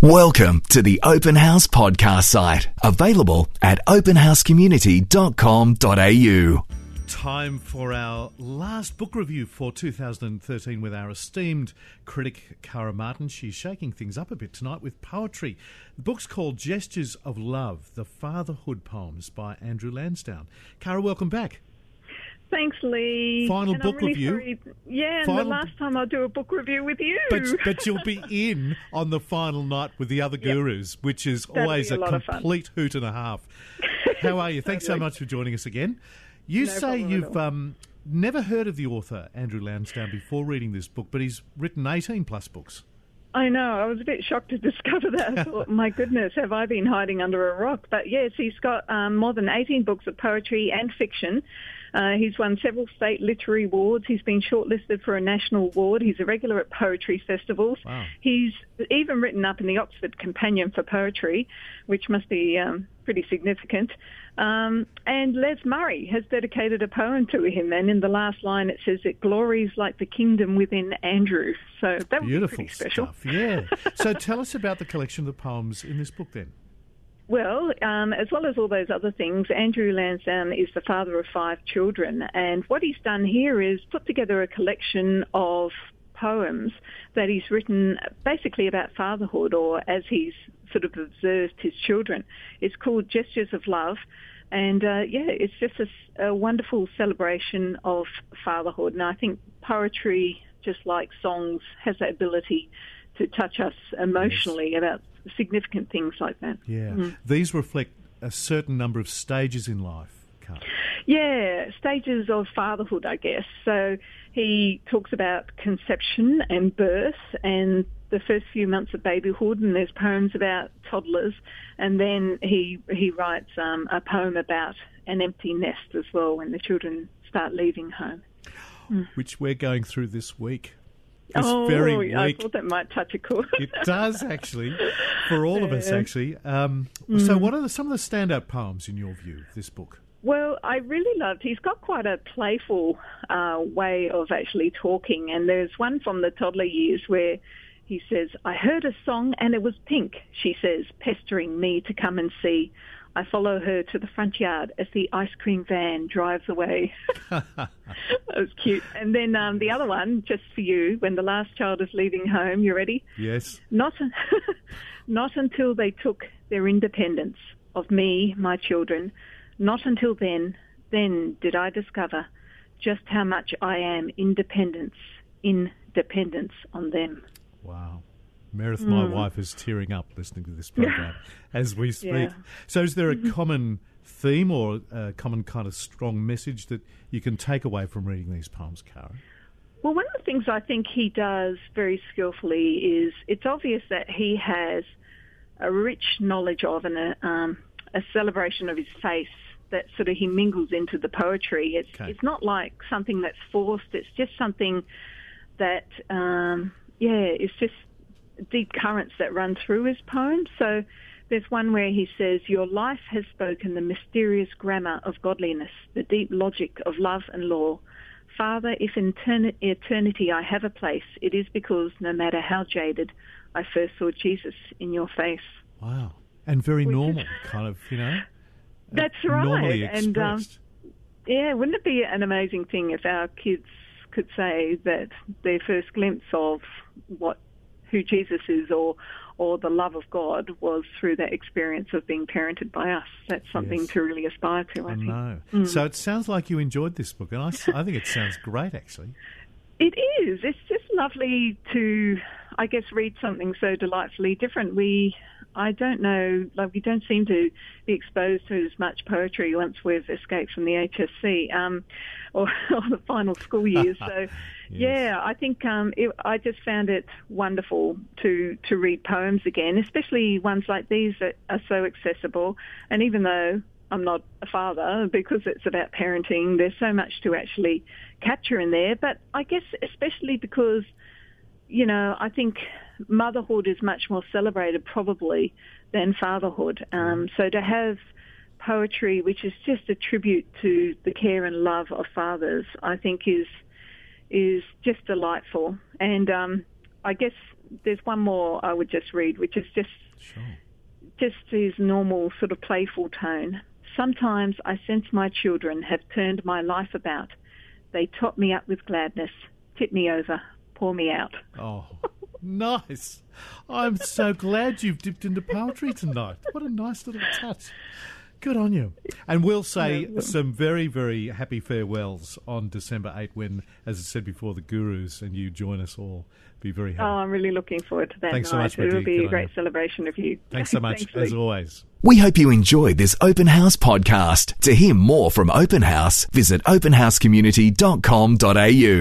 Welcome to the Open House podcast site, available at openhousecommunity.com.au. Time for our last book review for 2013 with our esteemed critic, Cara Martin. She's shaking things up a bit tonight with poetry. The book's called Gestures of Love, The Fatherhood Poems by Andrew Lansdowne. Cara, welcome back. Thanks, Lee. Final and book I'm really review. Sorry. Yeah, and the last time I'll do a book review with you. But you'll be in on the final night with the other gurus, which is always a complete hoot and a half. How are you? Thanks so much for joining us again. You say you've never heard of the author, Andrew Lansdowne, before reading this book, but he's written 18-plus books. I know. I was a bit shocked to discover that. I thought, my goodness, have I been hiding under a rock? But yes, he's got more than 18 books of poetry and fiction. He's won several state literary awards. He's been shortlisted for a national award. He's a regular at poetry festivals. Wow. He's even written up in the Oxford Companion for Poetry, which must be pretty significant. And Les Murray has dedicated a poem to him, and in the last line it says, "It glories like the kingdom within Andrew." So that would be pretty special. Stuff, yeah. So tell us about the collection of the poems in this book then. Well, as well as all those other things, Andrew Lansdowne is the father of 5 children, and what he's done here is put together a collection of poems that he's written basically about fatherhood, or as he's sort of observed his children. It's called Gestures of Love, and it's just a wonderful celebration of fatherhood, and I think poetry, just like songs, has that ability to touch us emotionally about significant things like that. Yeah. These reflect a certain number of stages in life, Carl. Yeah, stages of fatherhood, I guess. So he talks about conception and birth and the first few months of babyhood, and there's poems about toddlers, and then he writes a poem about an empty nest as well when the children start leaving home. Which we're going through this week. I week. thought that might touch a chord. It does, actually, for all of us, actually. So what are some of the standout poems, in your view, of this book? Well, I really loved, he's got quite a playful way of actually talking, and there's one from the toddler years where he says, "I heard a song and it was pink," she says, pestering me to come and see. I follow her to the front yard as the ice cream van drives away. That was cute. And then the other one, just for you, when the last child is leaving home, you ready? Yes. Not until they took their independence of me, my children, not until then did I discover just how much I am in dependence on them. Wow. Meredith, my wife, is tearing up listening to this program as we speak. Yeah. So is there a common theme or a common kind of strong message that you can take away from reading these poems, Cara? Well, one of the things I think he does very skillfully is it's obvious that he has a rich knowledge of and a celebration of his faith that sort of he mingles into the poetry. It's not like something that's forced. It's just something that, it's just deep currents that run through his poems. So there's one where he says, "Your life has spoken the mysterious grammar of godliness, the deep logic of love and law. Father, if in eternity I have a place, it is because no matter how jaded, I first saw Jesus in your face." Wow. And very normal, kind of, That's right. Normally expressed. And wouldn't it be an amazing thing if our kids could say that their first glimpse of who Jesus is or the love of God was through that experience of being parented by us. That's something to really aspire to, I think. I know. So it sounds like you enjoyed this book, and I think it sounds great, actually. It is. It's just lovely to, I guess, read something so delightfully different. I don't know, we don't seem to be exposed to as much poetry once we've escaped from the HSC or the final school years. So, I think I just found it wonderful to read poems again, especially ones like these that are so accessible. And even though I'm not a father, because it's about parenting, there's so much to actually capture in there. But I guess especially because, I think motherhood is much more celebrated probably than fatherhood. So to have poetry, which is just a tribute to the care and love of fathers, I think is just delightful. And I guess there's one more I would just read, which is just his normal sort of playful tone. Sometimes I sense my children have turned my life about. They top me up with gladness, tip me over, pour me out. Oh, nice. I'm so glad you've dipped into poetry tonight. What a nice little touch. Good on you. And we'll say some very, very happy farewells on December 8 when, as I said before, the Gurus and you join us all. Be very happy. Oh, I'm really looking forward to that. Thanks night. so much, It'll be a great celebration of you. Thanks so much, as always. We hope you enjoyed this Open House podcast. To hear more from Open House, visit openhousecommunity.com.au.